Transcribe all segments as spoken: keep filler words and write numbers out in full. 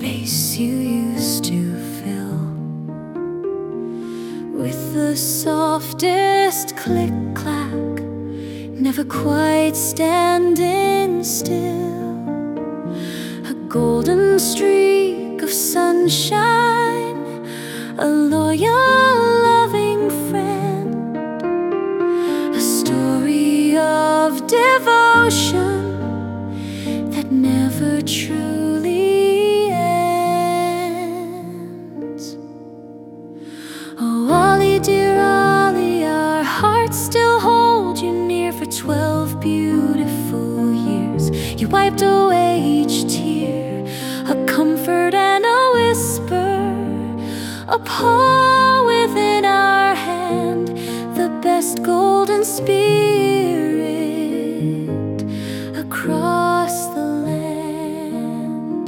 space you used to fill with the softest click-clack, never quite standing still. A golden streak of sunshine, a loyal, loving friend, a story of devotion that never truly ends. Oh, Ollie, dear Ollie, our hearts still hold you near for twelve beautiful years. You wiped away each tear, a comfort and a whisper, a paw within our hand, the best golden spirit across the land.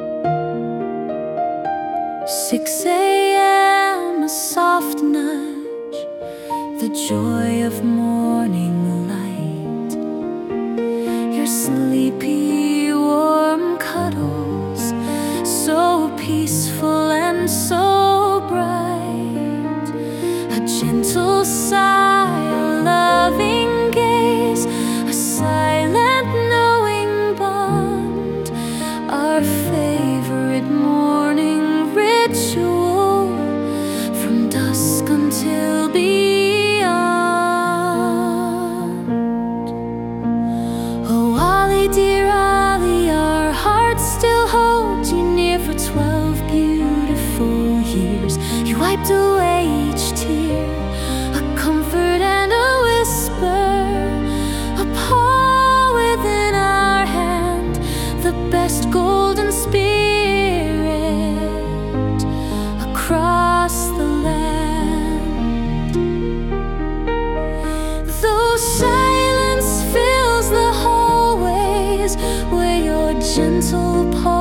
six A M, a soft nudge, the joy of morning light, your sleepy warm cuddles, so peaceful and so bright. A gentle sigh, a loving gaze, a silent knowing bond, our favorite morning ritual from dusk until beyond. Oh, Ollie, dear Ollie, our hearts still hold you near for twelve beautiful years. You wiped away each tear, a comfort and a whisper, a paw within our hand, the best golden spirit across the land. Though silence fills the hallways where your gentle paw